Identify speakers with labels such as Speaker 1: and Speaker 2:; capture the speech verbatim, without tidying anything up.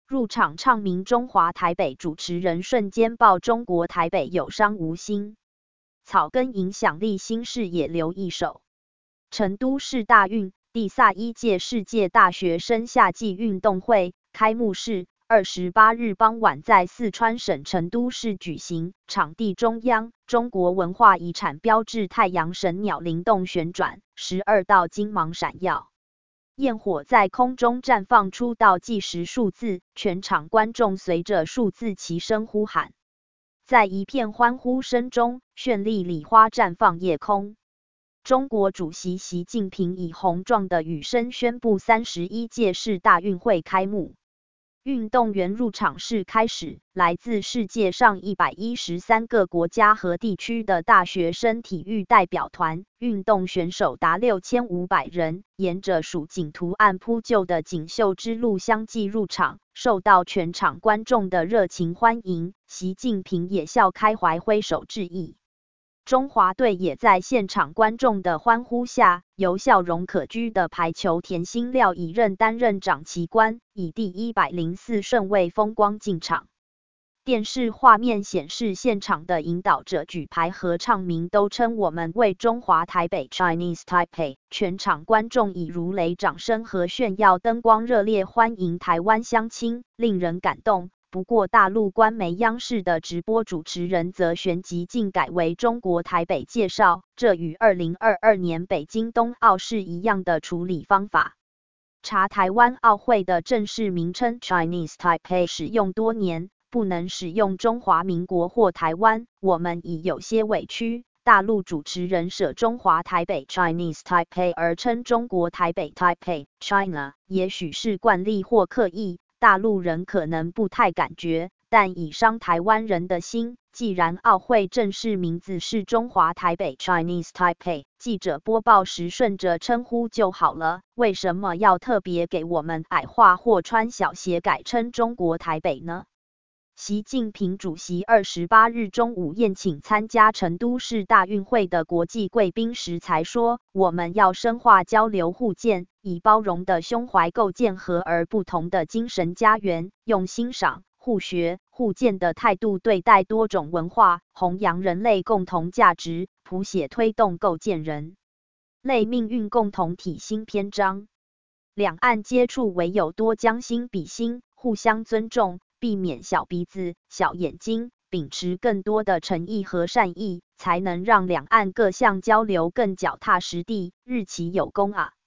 Speaker 1: 入场唱名中华台北，主持人瞬间爆中国台北有伤无心。草根影响力新视野留一手。成都市大运第三一届世界大学生夏季运动会开幕式二十八日傍晚在四川省成都市举行，场地中央，中国文化遗产标志太阳神鸟灵动旋转，十二道金芒闪耀。焰火在空中绽放出倒计时数字，全场观众随着数字齐声呼喊。在一片欢呼声中，绚丽礼花绽放夜空。中国主席习近平以宏壮的语声宣布三十一届世大运会开幕。运动员入场式开始，来自世界上一百一十三个国家和地区的大学生体育代表团，运动选手达六千五百人，沿着蜀锦图案铺就的锦绣之路相继入场，受到全场观众的热情欢迎。习近平也笑开怀挥手致意。中华队也在现场观众的欢呼下，由笑容可掬的排球田心廖以任担任掌旗官，以第一百零四顺位风光进场。电视画面显示，现场的引导者举牌和唱名都称我们为中华台北 Chinese Taipei， 全场观众以如雷掌声和炫耀灯光热烈欢迎台湾乡亲，令人感动。不过大陆官媒央视的直播主持人则旋即竟改为中国台北介绍，这与二零二二年北京冬奥是一样的处理方法。查台湾奥会的正式名称 Chinese Taipei 使用多年，不能使用中华民国或台湾，我们已有些委屈。大陆主持人舍中华台北 Chinese Taipei 而称中国台北 Taipei China， 也许是惯例或刻意。大陆人可能不太感觉，但已伤台湾人的心。既然奥会正式名字是中华台北 Chinese Taipei， 记者播报时顺着称呼就好了，为什么要特别给我们矮化或穿小鞋改称中国台北呢？习近平主席二十八日中午宴请参加成都市大运会的国际贵宾时才说，我们要深化交流互鉴，以包容的胸怀构建和而不同的精神家园，用欣赏、互学、互鉴的态度对待多种文化，弘扬人类共同价值，谱写推动构建人类命运共同体新篇章。两岸接触唯有多将心比心，互相尊重，避免小鼻子、小眼睛，秉持更多的诚意和善意，才能让两岸各项交流更脚踏实地，日期有功啊！